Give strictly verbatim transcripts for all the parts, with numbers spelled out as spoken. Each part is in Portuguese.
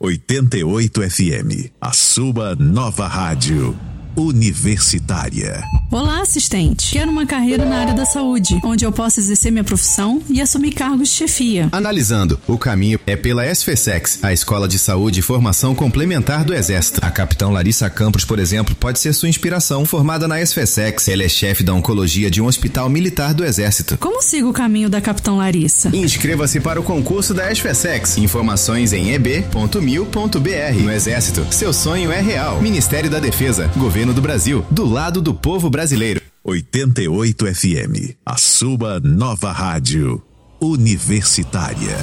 oitenta e oito F M, a sua nova rádio universitária. Olá, assistente. Quero uma carreira na área da saúde, onde eu possa exercer minha profissão e assumir cargos de chefia. Analisando, o caminho é pela SFSEX, a Escola de Saúde e Formação Complementar do Exército. A capitão Larissa Campos, por exemplo, pode ser sua inspiração. Formada na SFSEX, ela é chefe da oncologia de um hospital militar do Exército. Como sigo o caminho da capitão Larissa? Inscreva-se para o concurso da SFSEX. Informações em e b ponto mil ponto b r. No Exército, seu sonho é real. Ministério da Defesa, Governo do Brasil, do lado do povo brasileiro. oitenta e oito F M, a sua nova rádio universitária.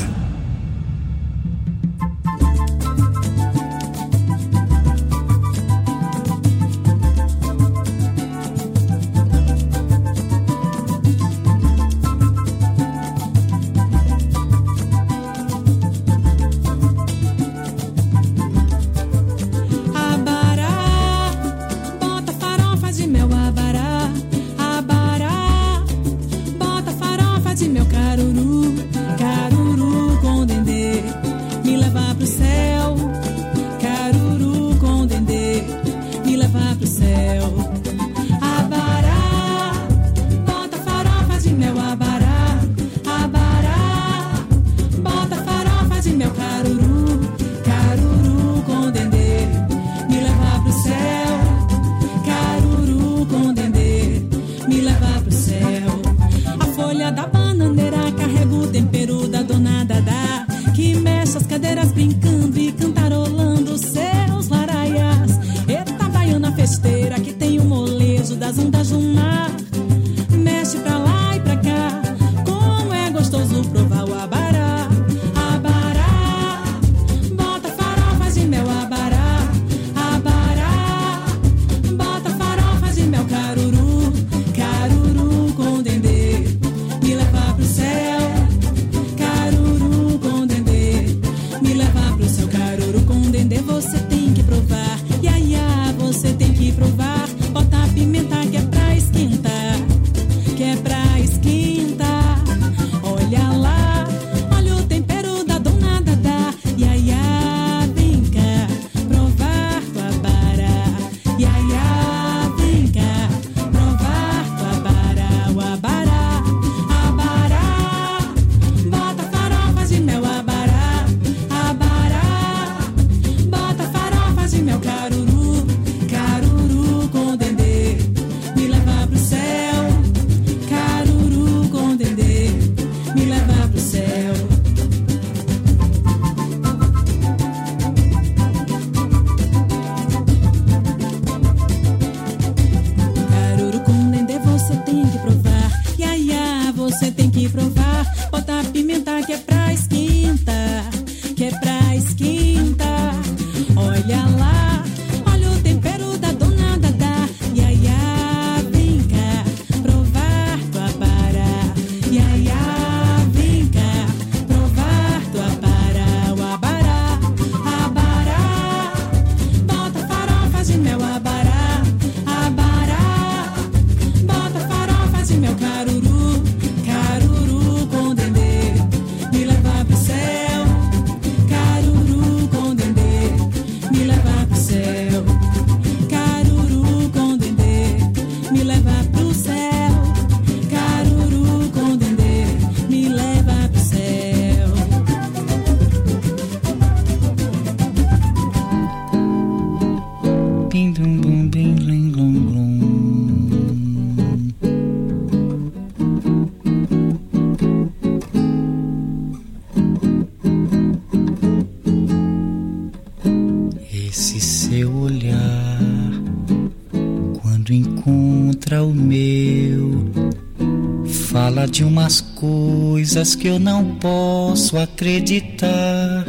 De umas coisas que eu não posso acreditar.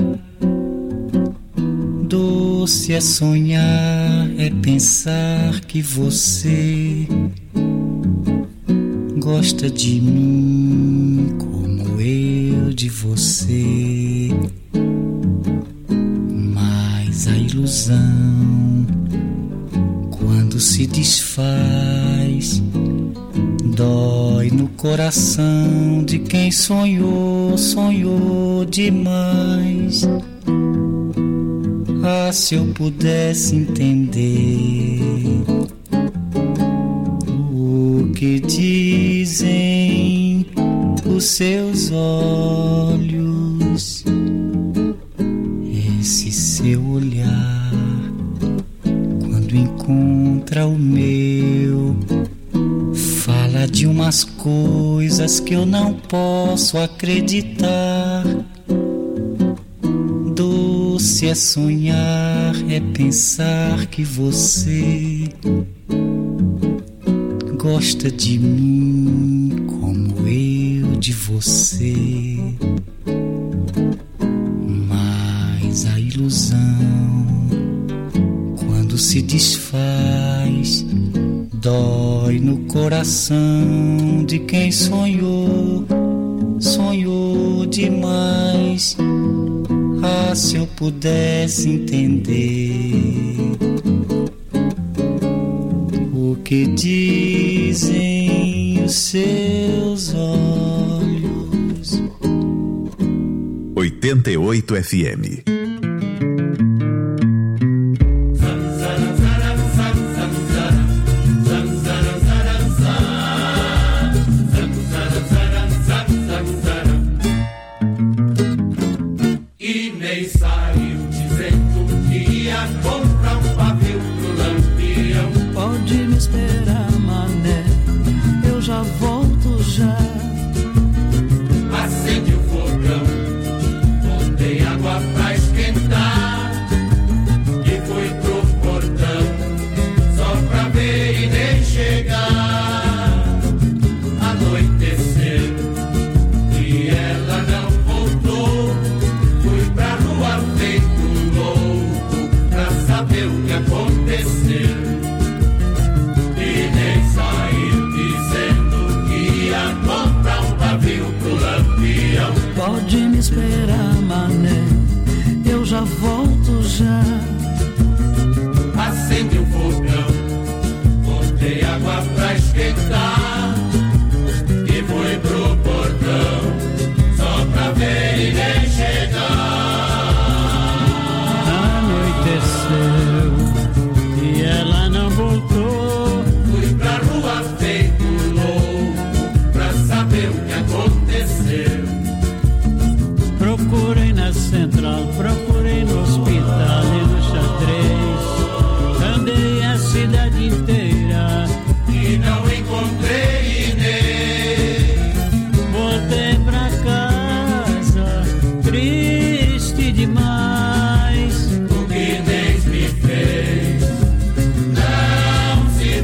Doce é sonhar, é pensar que você gosta de mim como eu de você. Mas a ilusão, quando se desfaz, dói no coração de quem sonhou, sonhou demais. Ah, se eu pudesse entender o que dizem os seus olhos, esse seu olhar, quando encontra o meu, fala de umas coisas que eu não posso acreditar. Doce é sonhar, é pensar que você gosta de mim como eu de você. Mas a ilusão, quando se desfaz, dói no coração de quem sonhou, sonhou demais. Ah, se eu pudesse entender o que dizem os seus olhos. oitenta e oito F M. Pode me esperar, mané, eu já volto já. Acende o fogão, botei água pra esquentar e fui pro portão só pra ver e nem chegar. Anoiteceu e ela não voltou. Fui pra rua feito louco pra saber o que aconteceu. Procurei na central, procurei no hospital e no xadrez. Andei a cidade inteira e não encontrei nem. Voltei pra casa, triste demais. O que Deus me fez não se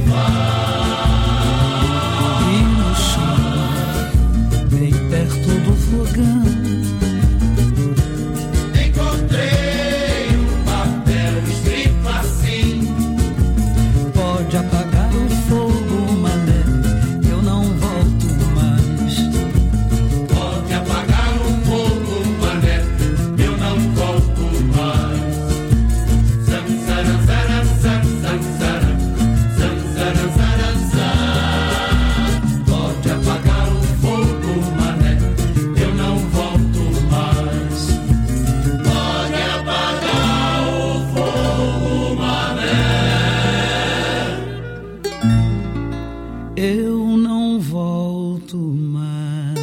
faz. E no chão, bem perto do fogão, apagar o fogo, mané, eu não volto mais. Pode apagar o fogo, mané, eu não volto mais. Zan, zaran, zaran, zan, zan, zaran, zan, zaran, zaran, zan. Pode apagar o fogo, mané, eu não volto mais. Pode apagar o fogo, mané. Eu não volto mais.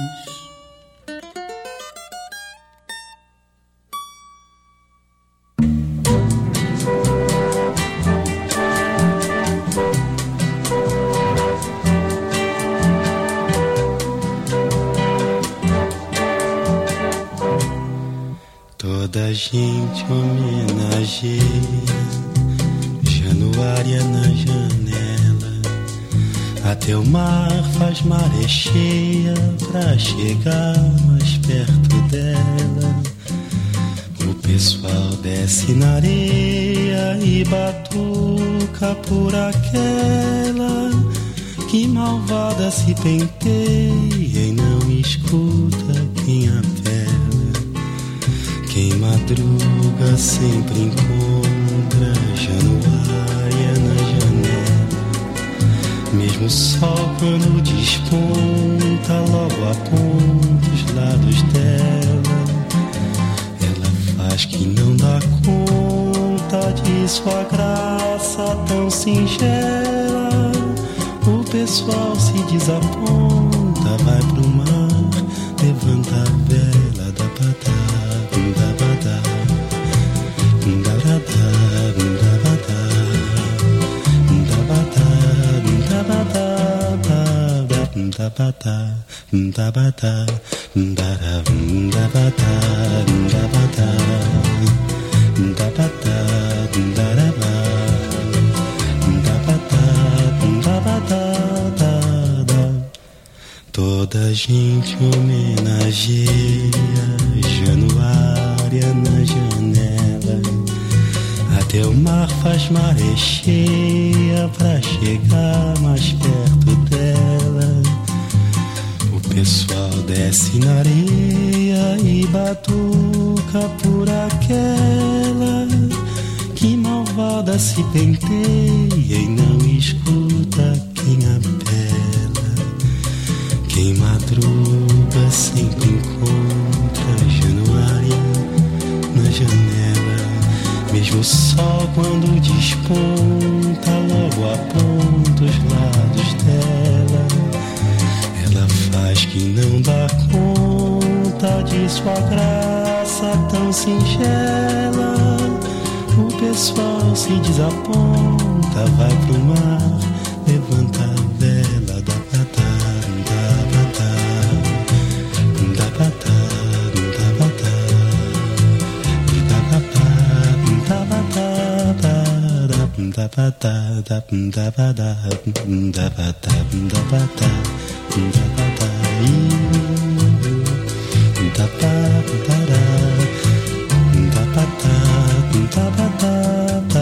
Toda gente homenageia Januária na janela. Até o mar faz maré cheia pra chegar mais perto dela. O pessoal desce na areia e batuca por aquela que malvada se penteia e não escuta quem apela. Quem madruga sempre encontra Januária na janela. Mesmo o sol quando desponta logo aponta os lados dela. Ela faz que não dá conta sua graça tão singela, o pessoal se desaponta, vai pro mar, levanta a vela da badá, da badá, da badá, da badá, da badá, da badá, da badá, da badá, da badá, da badá. Da ba da da da ba, da ba da da ba da da da. Toda gente homenageia Januária na janela, até o mar faz maré cheia pra chegar mais perto dela. O pessoal desce na areia e batuca por aquela que malvada se penteia e não escuta quem apela. Quem madruga sempre encontra Januária na janela. Mesmo o sol quando desponta logo aponta os lados dela. Ela faz que não dá conta de sua graça tão singela. O pessoal se desaponta, vai pro mar, levanta a vela da badá, da badá, da badá, da badá, da badá, da badá, da badá, da badá, da badá, da badá, da badá. Da ba da da ba da da ba da da ba da da.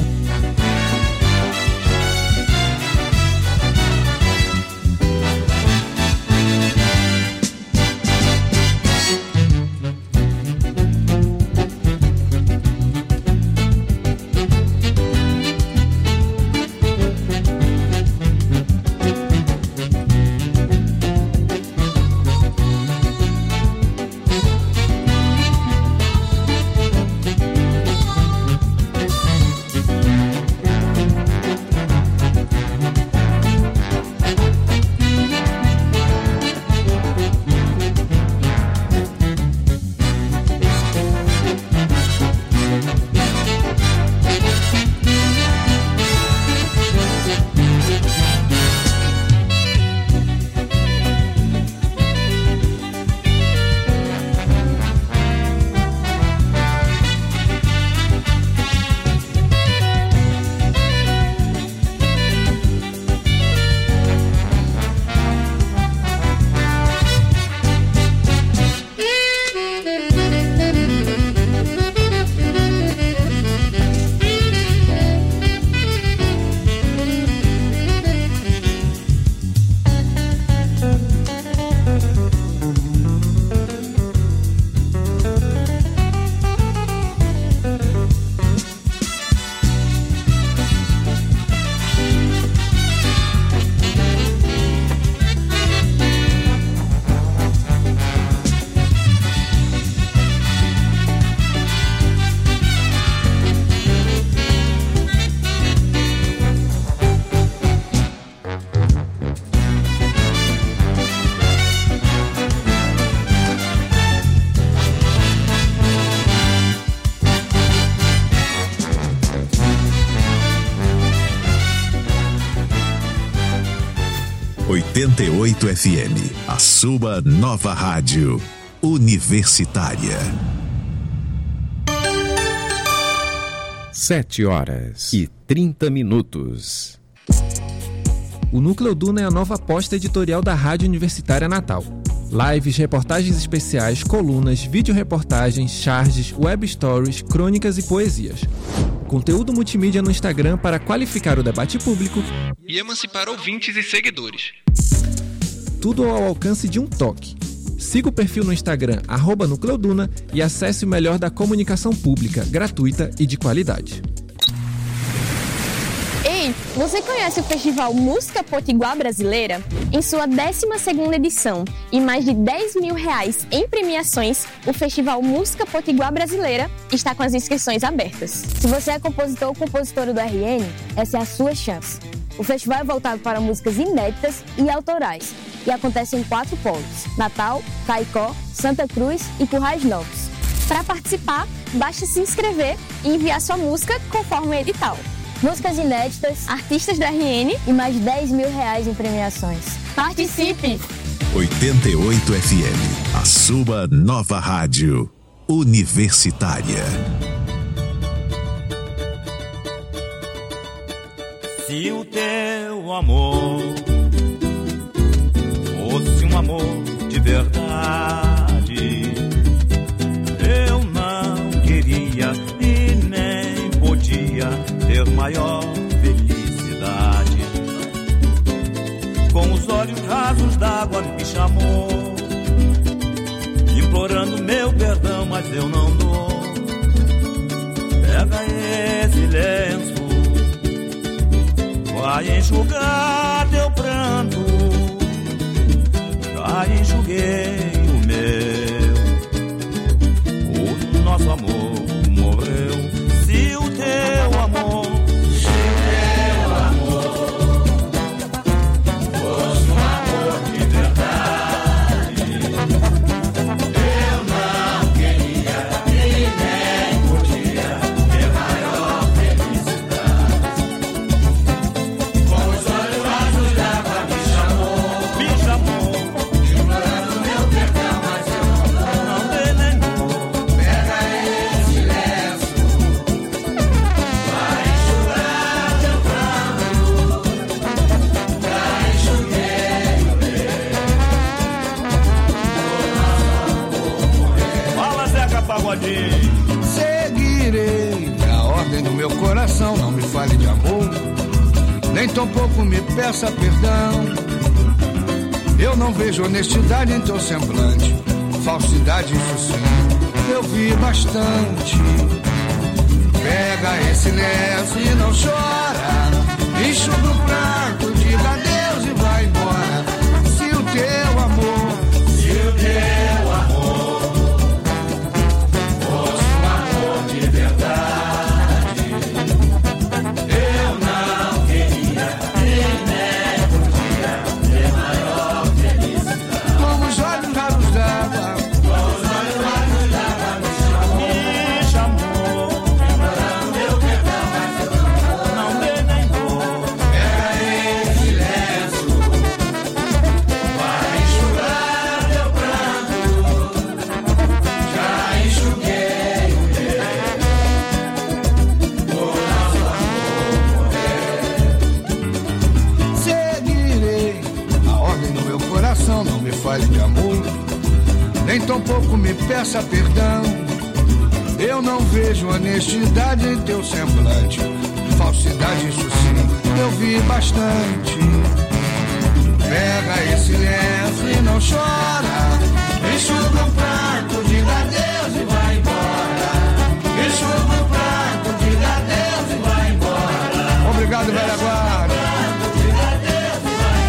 oitenta e oito F M, a sua nova rádio universitária. Sete horas e trinta minutos. O Núcleo Duna é a nova aposta editorial da Rádio Universitária Natal. Lives, reportagens especiais, colunas, vídeo-reportagens, charges, web stories, crônicas e poesias. Conteúdo multimídia no Instagram para qualificar o debate público e emancipar ouvintes e seguidores. Tudo ao alcance de um toque. Siga o perfil no Instagram, arroba Nucleoduna, e acesse o melhor da comunicação pública, gratuita e de qualidade. Ei! Você conhece o Festival Música Potiguar Brasileira? Em sua décima segunda edição e mais de dez mil reais em premiações, o Festival Música Potiguar Brasileira está com as inscrições abertas. Se você é compositor ou compositora do R N, essa é a sua chance. O festival é voltado para músicas inéditas e autorais e acontece em quatro polos: Natal, Caicó, Santa Cruz e Currais Novos. Para participar, basta se inscrever e enviar sua música conforme o edital. Músicas inéditas, artistas da R N e mais de dez mil reais em premiações. Participe! oitenta e oito F M, a sua nova rádio universitária. Se o teu amor fosse um amor de verdade, eu não queria e nem podia ter maior felicidade. Com os olhos rasos d'água me chamou, implorando meu perdão, mas eu não dou. Pega esse lenço, vai enxugar teu pranto. Já enxuguei o meu, o nosso amor morreu. Se o teu amor, se o teu amor fosse um amor de verdade, eu não queria e nem podia ter maior felicidade. Com os olhos rasos d'água me chamou, me chamou, implorando meu perdão, mas eu não, não dei nem dor. Pega esse lenço, vai enxugar teu pranto. Já enxuguei o meu. Fala, Zeca Pagodinho. Seguirei a ordem do meu coração, não me fale de amor, nem tampouco me peça perdão. Eu não vejo honestidade em teu semblante, falsidade isso sim, eu vi bastante. Pega esse lenço e não chora, enxuga o pranto, diga adeus e vai embora. Se o teu amor, se o teu amor fosse um amor de verdade, eu não queria e nem podia ter maior felicidade. Com os olhos raros d'água, com os olhos raros d'água me chamou, implorando meu perdão, mas eu não, não dei nem dor. Pega esse lenço, vai enxugar teu pranto. Já enxuguei o meu, o nosso amor morreu. Seguirei a ordem do meu coração, não me fale de amor, nem tampouco me peça perdão. Eu não vejo honestidade em teu semblante, falsidade isso sim, eu vi bastante. Pega esse lenço e não chora, enxuga o pranto, diga adeus e vai embora. Enxuga o pranto, diga adeus e vai embora. Obrigado, velha guarda. Diga adeus e vai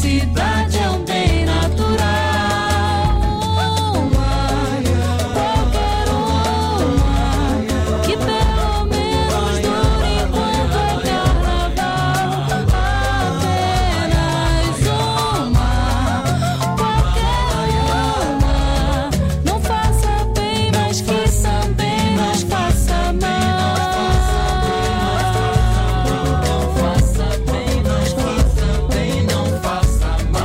felicidade é um bem natural. Qualquer uma que pelo menos dure enquanto é carnaval. Apenas uma, qualquer uma. Não faça bem, mas que também não faça mal. Não faça bem, mas que também não faça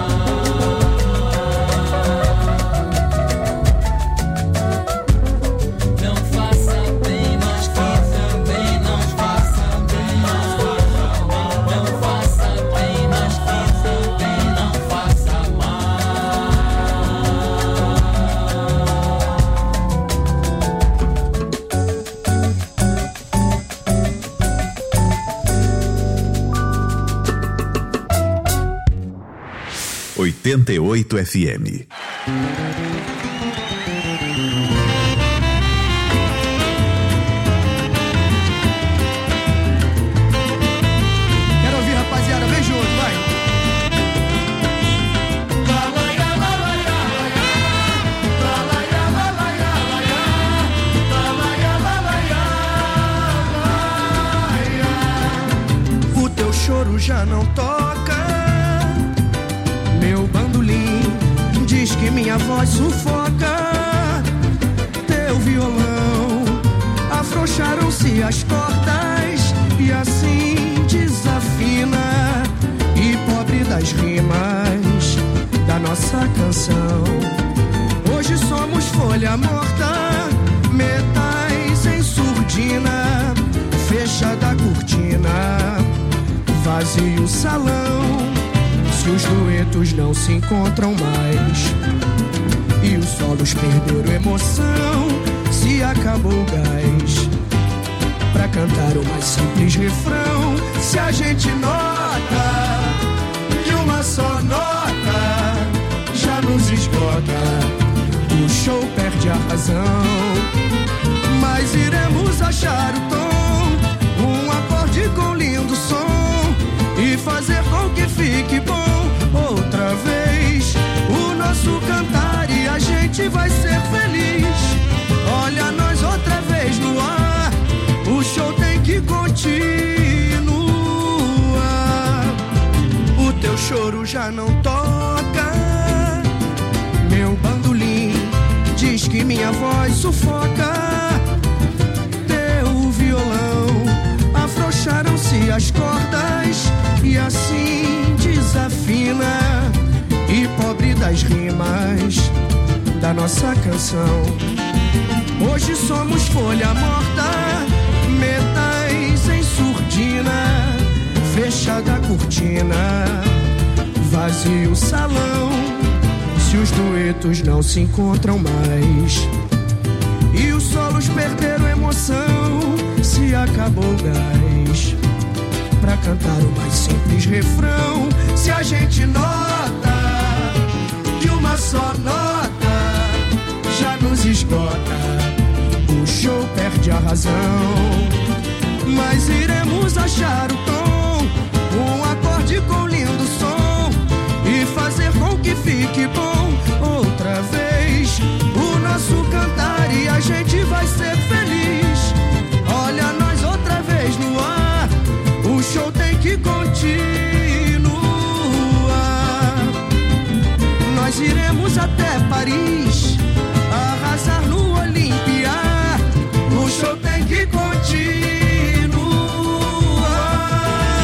não faça bem, mas que também não faça bem. Não faça bem, mas que também não faça oitenta e oito F M. Quero ouvir, rapaziada, vem junto, vai. O teu choro já não toca, meu bandolim diz que minha voz sufoca. Teu violão, afrouxaram-se as cordas e assim desafina. E pobre das rimas da nossa canção, hoje somos folha morta, metais em surdina, fechada a cortina, vazio o salão. Se os duetos não se encontram mais e os solos perderam emoção, se acabou o gás pra cantar o mais simples refrão. Se a gente nota de uma só nota já nos esgota, o show perde a razão. Mas iremos achar o tom, um acorde com lindo som e fazer com que fique bom outra vez o nosso cantar e a gente vai ser feliz. Olha nós outra vez no ar, o show tem que continuar. O teu choro já não toca, meu bandolim diz que minha voz sufoca. Teu violão, afrouxaram-se as cordas e assim desafina. E pobre das rimas da nossa canção, hoje somos folha morta, metais em surdina, fechada a cortina, vazio o salão. Se os duetos não se encontram mais e os solos perderam emoção, se acabou o gás pra cantar o mais simples refrão. Se a gente nota de uma só nota já nos esgota, o show perde a razão. Mas iremos achar o tom, um acorde com lindo som e fazer com que fique bom outra vez o nosso cantar e a gente vai ser feliz. Olha nós outra vez no ar, o show tem que continuar. Nós iremos até Paris, arrasar no Olímpia. O show tem que continuar.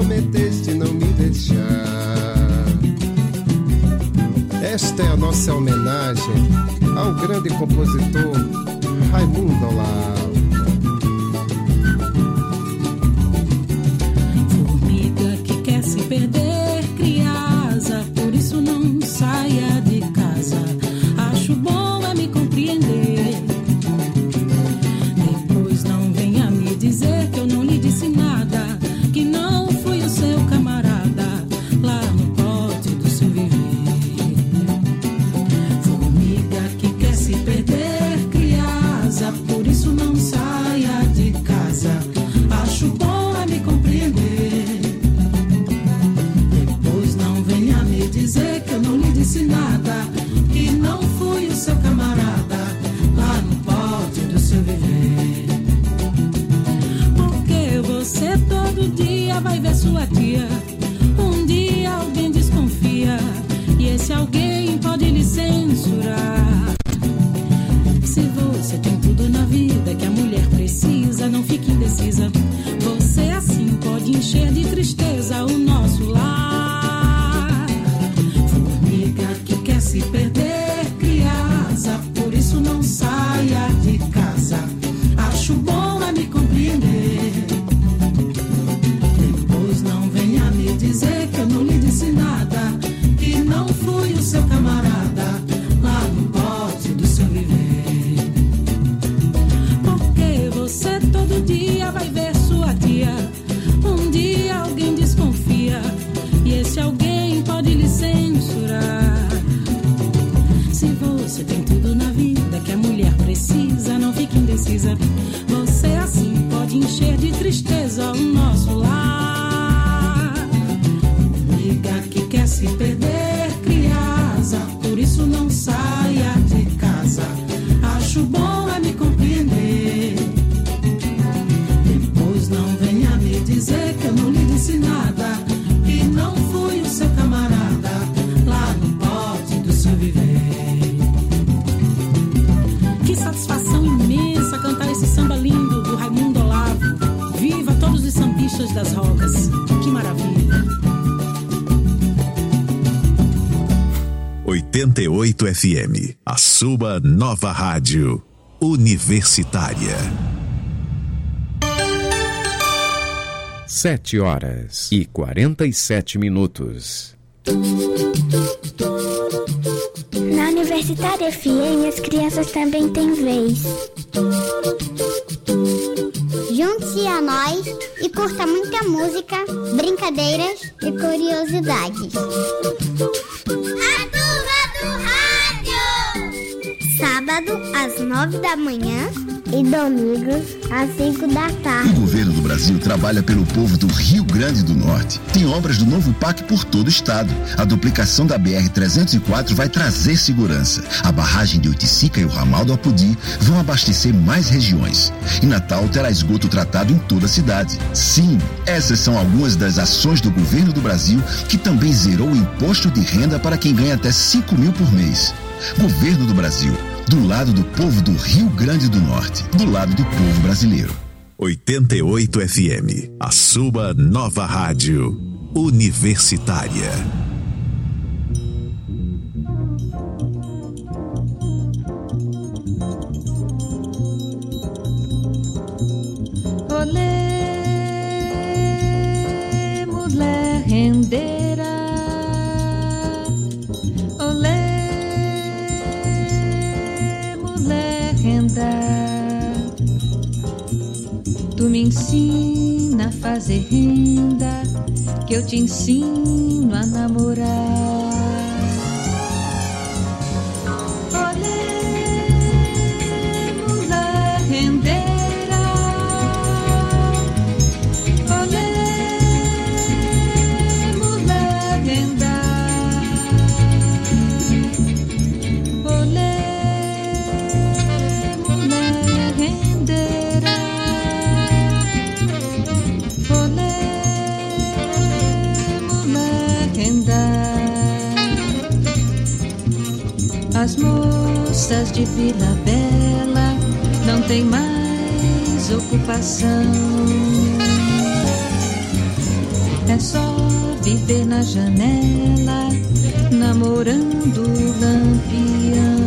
prometeste não me deixar. Esta é a nossa homenagem ao grande compositor Raimundo Olavo. Formiga que quer se perder, cria asa, por isso não saia de casa. Acho bom é me compreender. Depois não venha me dizer que eu não lhe disse nada, que não fui o seu camarada lá no pote do seu viver. Formiga que quer se perder, cria asa, por isso não saia de casa. Acho bom é me compreender. Depois não venha me dizer que eu não lhe disse nada, que não fui o seu camarada lá no pote do seu viver. Porque você todo dia vai ver sua tia. Um dia alguém desconfia e esse alguém pode lhe censurar. Se você tem tudo na vida que a mulher precisa, não fique indecisa. Você assim pode encher de tristeza o nosso lar. Formiga que quer se perder, cria asa, por isso não saia de casa. Acho bom é me compreender. Depois não venha me dizer que eu não lhe disse nada, que não fui o seu camarada lá no pote do seu viver. Porque você todo dia vai ver sua tia. Um dia alguém desconfia e esse alguém pode lhe censurar. Se você tem tudo na vida que a mulher precisa, não fique indecisa. Você assim pode encher de tristeza o nosso lar. Amiga que quer se perder, cria asa, por isso não saia de casa. Acho bom é me compreender. Depois não venha me dizer que eu não lhe disse nada, que não fui o seu camarada lá no pote do seu viver. Que satisfação imensa cantar esse samba lindo do Raimundo Olavo. Viva todos os sambistas das rogas. Que maravilha. oitenta e oito F M, a sua nova rádio universitária. Sete horas e quarenta e sete minutos. Na Universitária F M, as crianças também têm vez. Junte-se a nós e curta muita música, brincadeiras e curiosidades. A turma do rádio! Sábado, às nove da manhã e domingos, às cinco da tarde. O governo do Brasil trabalha pelo povo do Rio Grande do Norte. Tem obras do novo P A C por todo o estado. A duplicação da B R trezentos e quatro vai trazer segurança. A barragem de Oiticica e o ramal do Apodi vão abastecer mais regiões. E Natal terá esgoto tratado em toda a cidade. Sim, essas são algumas das ações do governo do Brasil, que também zerou o imposto de renda para quem ganha até cinco mil por mês. Governo do Brasil, do lado do povo do Rio Grande do Norte, do lado do povo brasileiro. oitenta e oito F M, a sua nova rádio universitária. Olê, mulher rendeira. Olê, mulher renda. Tu me ensina a fazer renda, que eu te ensino a namorar. Olê, mulher rendeira. Olê, mulher renda. Olê, mulher rendeira. Olê, mulher renda. As moças de Vila Bela não têm mais ocupação. É só viver na janela, namorando o lampião.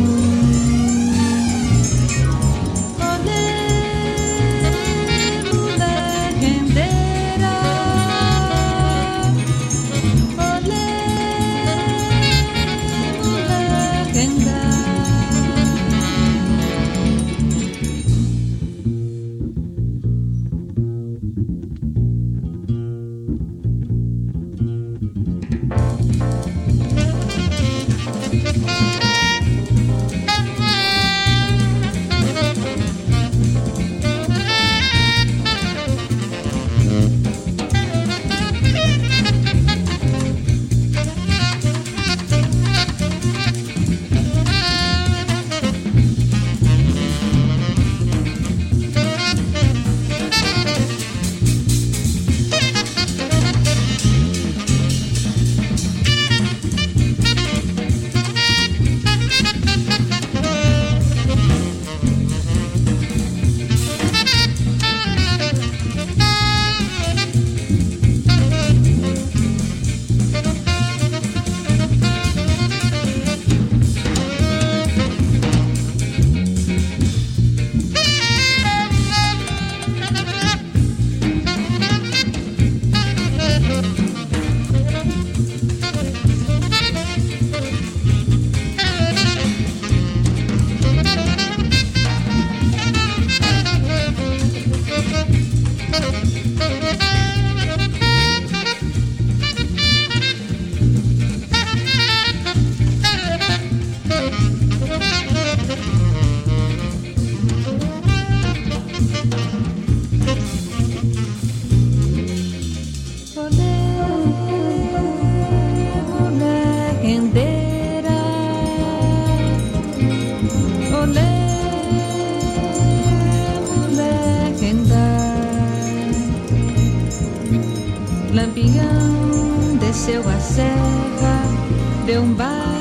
Lampião desceu a serra, deu um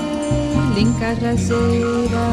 baile em Cajazeira.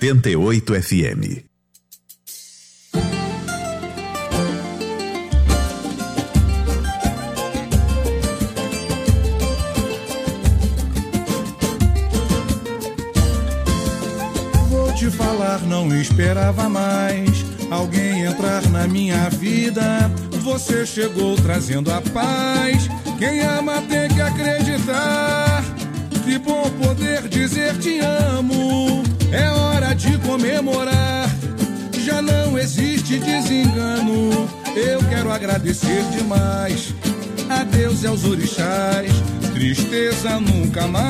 oitenta e oito F M. Vou te falar, não esperava mais alguém entrar na minha vida. Você chegou trazendo a paz. Quem ama tem que acreditar. Que bom poder dizer te amo. É hora de comemorar. Já não existe desengano. Eu quero agradecer demais a Deus e aos orixás. Tristeza nunca mais.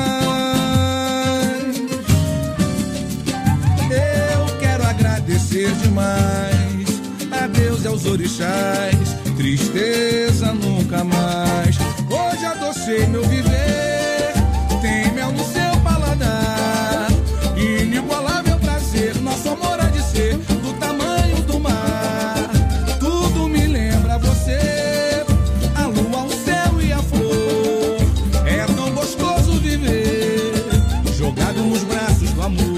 Eu quero agradecer demais a Deus e aos orixás. Tristeza nunca mais. Hoje adocei meu viver. Tem mel no seu paladar. Inigualável prazer. Nosso amor há de ser do tamanho do mar. Tudo me lembra você. A lua, o céu e a flor. É tão gostoso viver jogado nos braços do amor.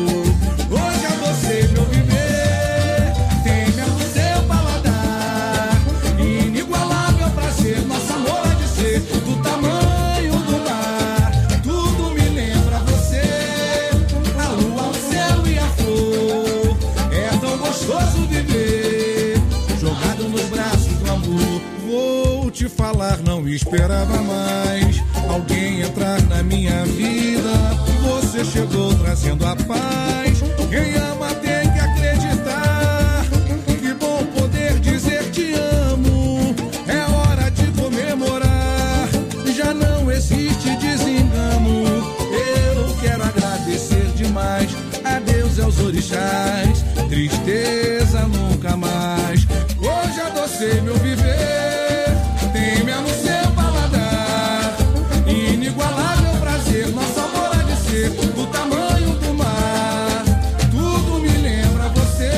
Hoje adocei meu viver. Tem mel no seu paladar. Inigualável prazer. Nosso amor há de ser do tamanho do mar. Tudo me lembra você. A lua, o céu e a flor. É tão gostoso viver jogado nos braços do amor. Vou te falar, não esperava mais alguém entrar na minha vida. Você chegou trazendo a paz. Quem ama tem que acreditar. Que bom poder dizer te amo. É hora de comemorar. Já não existe desengano. Eu quero agradecer demais a Deus e aos orixás. Tristeza nunca mais. Hoje adocei meu viver. Tem mel no seu paladar. Inigualável prazer. Nosso amor há de ser do tamanho do mar. Tudo me lembra você.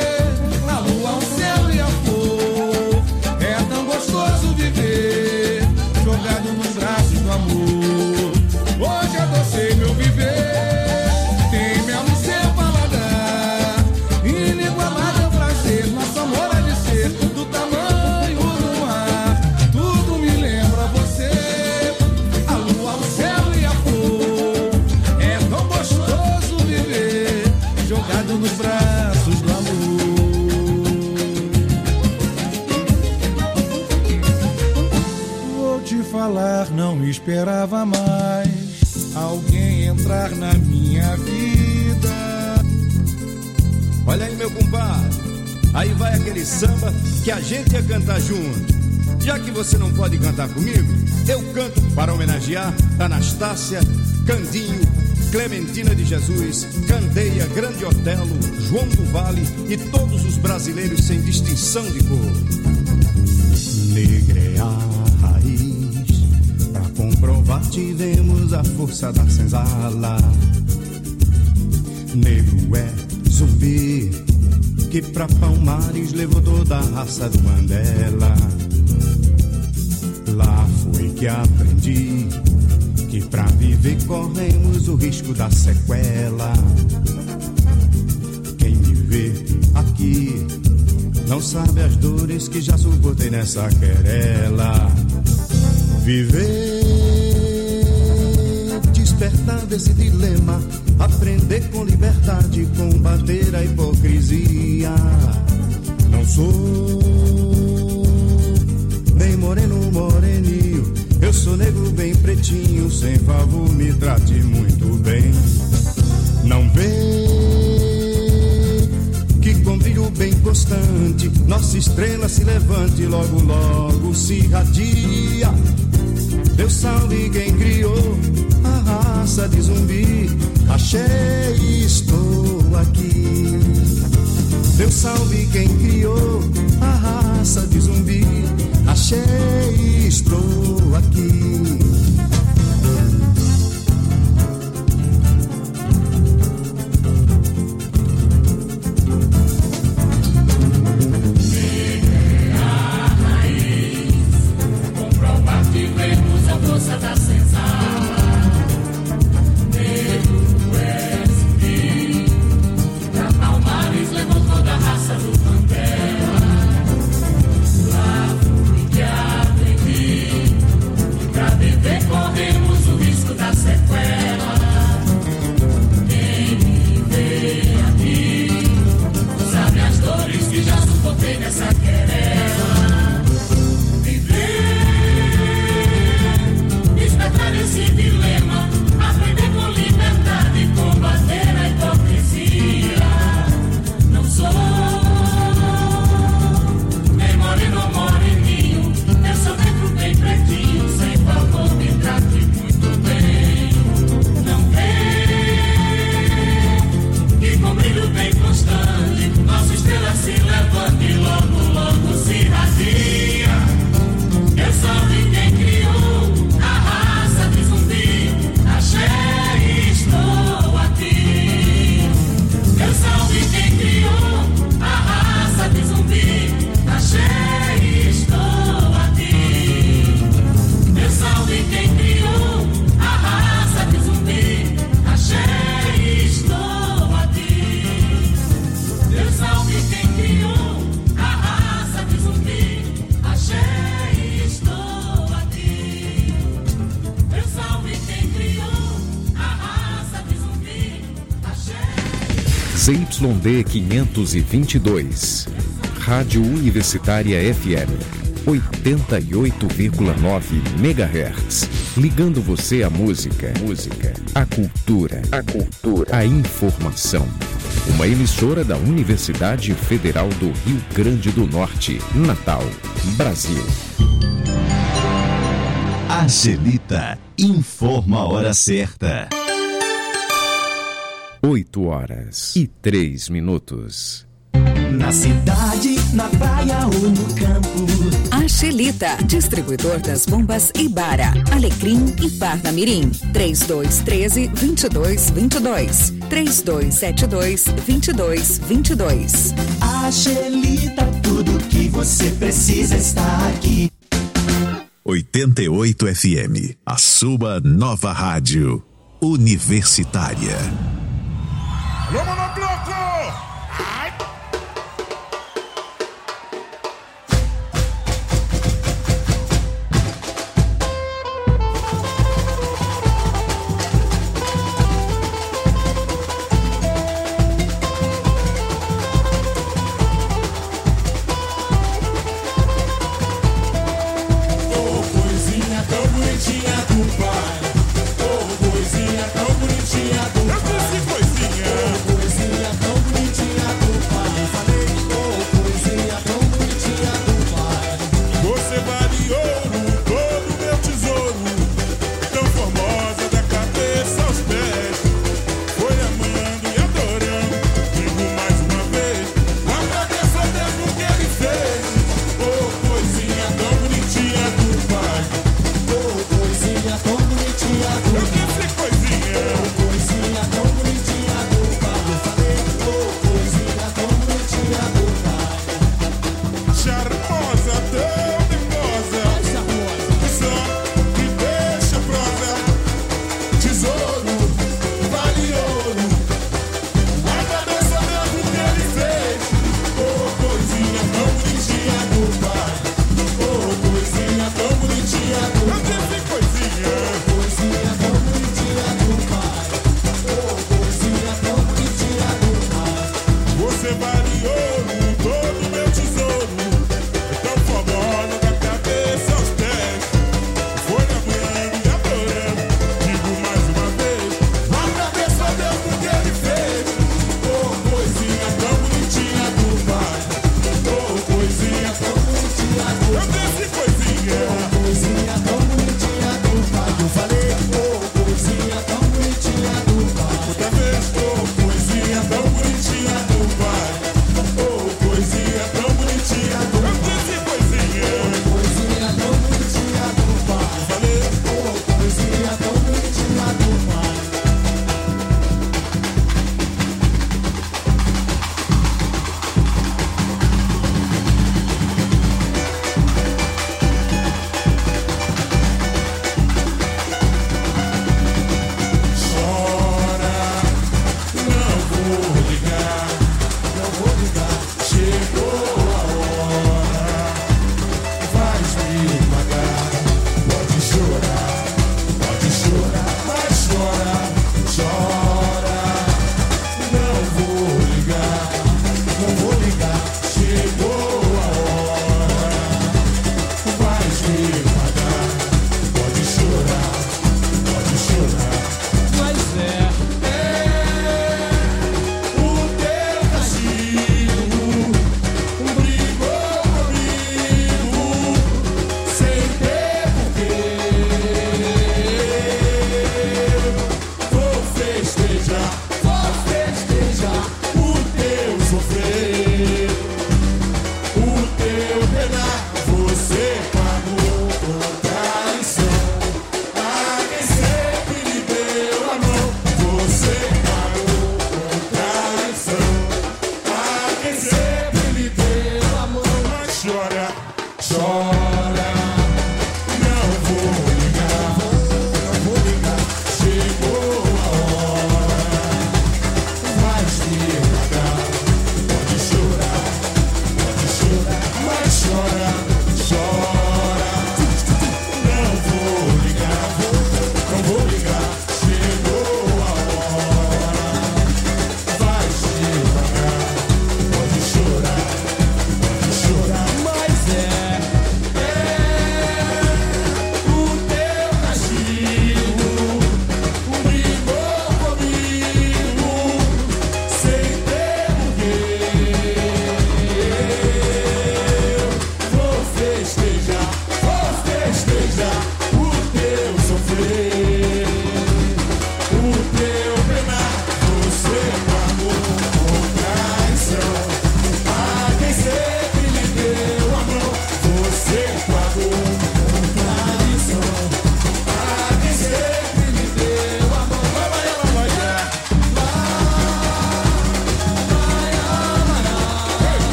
A lua, o céu e a flor. É tão gostoso viver jogado nos braços do amor. Hoje adocei meu viver. Tem mel no seu paladar. Inigualável prazer. Nosso amor há de ser do tamanho do mar. Tudo me lembra você. A lua, o céu e a flor. É tão gostoso viver jogado nos braços do amor. Vou te falar, não esperava mais alguém entrar na minha vida. Olha aí, meu compadre, aí vai aquele samba que a gente ia cantar junto. Já que você não pode cantar comigo, eu canto para homenagear Anastácia, Candinho, Clementina de Jesus, Candeia, Grande Otelo, João do Vale e todos os brasileiros sem distinção de cor. Negra é a raiz, pra comprovar tivemos a força da senzala. Negro é zumbi, que pra Palmares levou toda a raça do Mandela. Lá foi que aprendi que pra viver corremos o risco da sequela. Quem me vê aqui não sabe as dores que já suportei nessa querela. Viver, despertar desse dilema, aprender com liberdade, combater a hipocrisia. Não sou nem moreno, moreninho, eu sou negro bem pretinho, sem favor me trate muito bem. Não vê que com brilho bem constante nossa estrela se levante, logo logo se irradia. Deus salve quem criou a raça de zumbi, achei e estou aqui. Deus salve quem criou a raça de zumbi, achei e estou aqui. Z Y D quinhentos e vinte e dois. Rádio Universitária F M. oitenta e oito vírgula nove megahertz. Ligando você à música, música, à cultura, a cultura, a informação. Uma emissora da Universidade Federal do Rio Grande do Norte, Natal, Brasil. Angelita informa a hora certa. oito horas e três minutos. Na cidade, na praia ou no campo. Angelita, distribuidor das bombas Ibara, Alecrim e Parnamirim. três dois um três, dois dois dois dois. três dois sete dois, dois dois dois dois. Angelita, tudo que você precisa está aqui. oitenta e oito F M, a sua nova rádio universitária. Alô, Monobloco! Ai!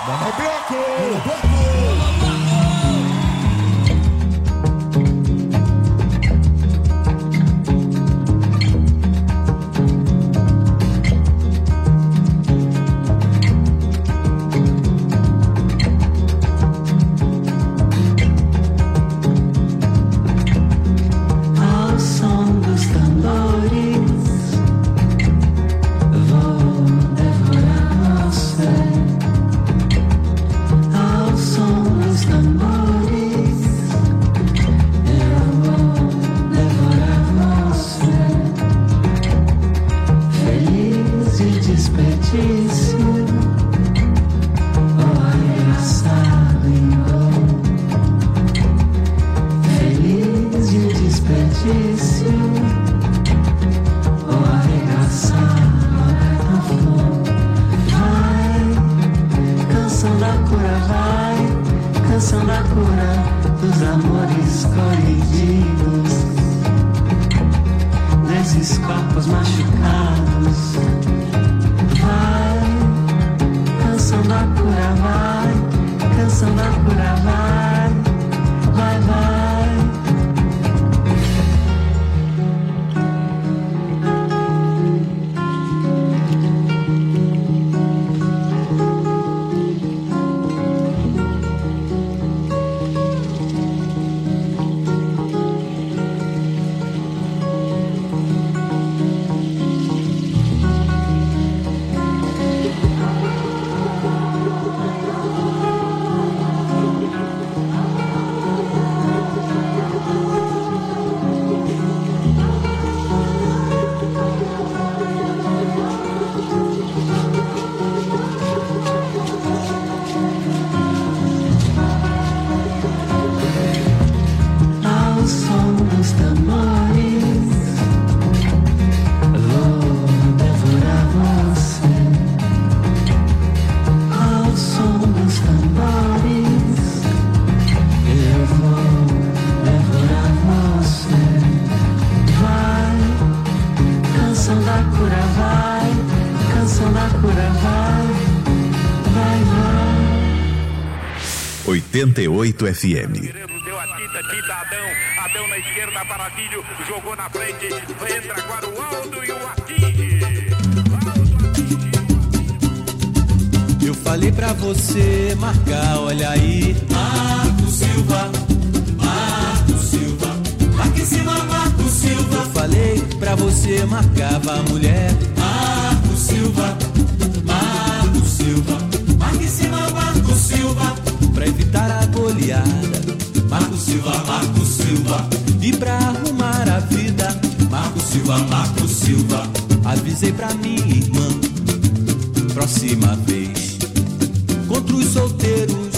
Monobloco! Ao som dos tambores, vou devorar você. Ao som dos tambores, eu vou devorar você. Feliz de desperdício, ou arregaçado em dor. Feliz de desperdício, ou arregaçado na flor. Vai, canção da cura, vai, canção da cura dos amores corrigidos, desses corpos machucados. Vai, canção da cura, vai, canção da cura, vai, vai, vai. Ao som dos tambores, vou devorar você. Ao som dos tambores, eu vou devorar você. Vai, canção da cura, vai, canção da cura, vai, vai, vai. oitenta e oito F M. Deu a tita, tita, Adão. Adão na esquerda para Adílio. Jogou na frente. Entra agora o Aldo e o atinge. Eu falei pra você marcar, olha aí. Marco Silva, Marco Silva. Marca em cima, Marco Silva. Eu falei pra você marcar, vá mulher. Marco Silva, Marco Silva. Marca em cima, Marco Silva. Pra evitar a goleada, Marco Silva, Marco Silva. E pra arrumar a vida, Marco Silva, Marco Silva. Avisei pra minha irmã, próxima vez, contra os solteiros,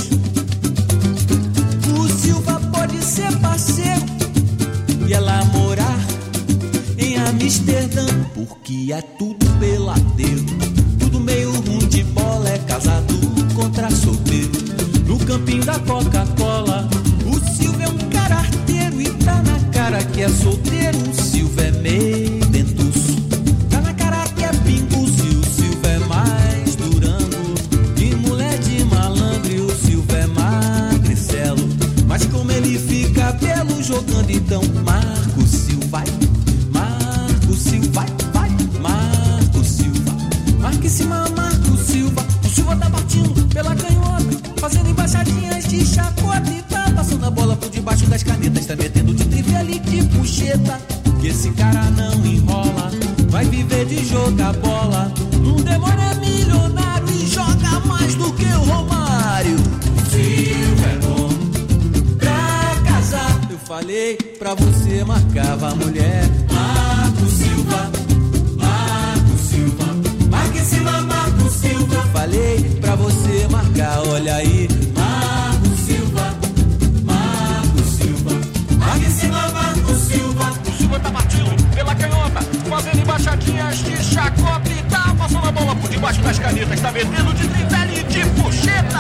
o Silva pode ser parceiro e ela morar em Amsterdã, porque é tudo peladeiro, tudo meio ruim de bola, é casado contra solteiro. No campinho da Coca-Cola, o Silva é um cara arteiro e tá na cara que é solteiro. O Silva é meio dentuço, tá na cara que é pinguço. E o Silva é mais durango, de mulher de malandro. E o Silva é magricelo, mas como ele fica belo jogando, então Marco Silva, vai, Marco Silva, vai, vai, Marco Silva. Marca em cima, Marco Silva. O Silva tá partindo pela canhota, fazendo embaixadinhas de chacota e tá passando a bola por debaixo das canetas, tá metendo de trivela e de puxeta. Que esse cara não enrola, vai viver de jogar bola. Não demora, é milionário e joga mais do que o Romário. Silva é bom pra casar. Eu falei pra você marcar, vá mulher. Marco Silva, Marco Silva. Marca em cima, Marco Silva. Falei pra você marcar, olha aí. Marco Silva, Marco Silva. Marca em cima, Marco Silva. O Silva tá partindo pela canhota, fazendo embaixadinhas de chacota e tá passando a bola por debaixo das canetas, tá metendo de trivela e de puxeta.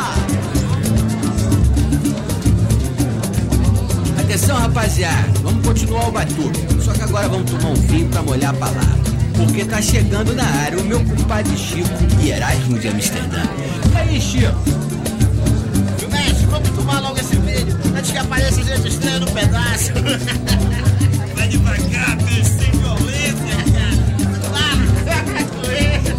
Atenção, rapaziada, vamos continuar o batuque. Só que agora vamos tomar um vinho pra molhar a palavra, porque tá chegando na área o meu compadre Chico e Erasmo de Amsterdã. E aí, Chico, gente estreia no pedaço. Vai devagar, bicho, sem violência, cara. Lá, com ele.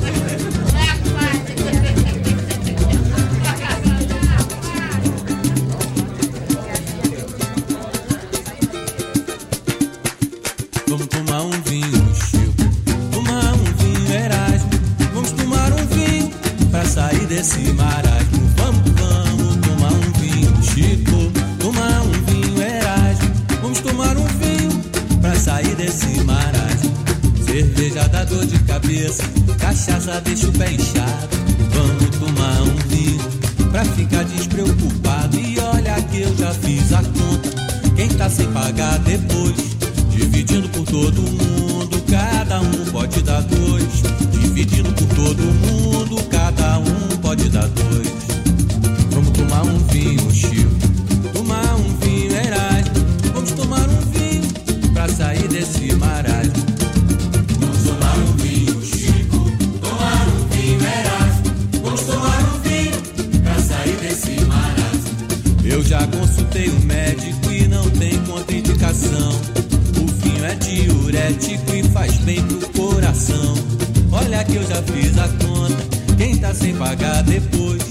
Vamos tomar um vinho, Chico, tomar um vinho Erasmo. Vamos tomar um vinho pra sair desse marasmo. Vamos, vamos tomar um vinho, Chico, tomar um vinho Erasmo. Vamos tomar um vinho pra sair desse marasmo. Cerveja dá dor de cabeça, cachaça deixa o pé inchado. Vamos tomar um vinho pra ficar despreocupado. E olha que eu já fiz a conta, quem tá sem pagar depois, dividindo por todo mundo, cada um pode dar dois. Dividindo por todo mundo, cada um pode dar dois. Vamos tomar um vinho, Chico, tomar um vinho Erasmo. Vamos tomar um vinho pra sair desse marasmo. Vamos tomar um vinho, Chico, tomar um vinho Erasmo. Vamos tomar um vinho pra sair desse marasmo. Eu já consultei o médico e não tem contraindicação. É diurético e faz bem pro coração. Olha que eu já fiz a conta, quem tá sem pagar depois,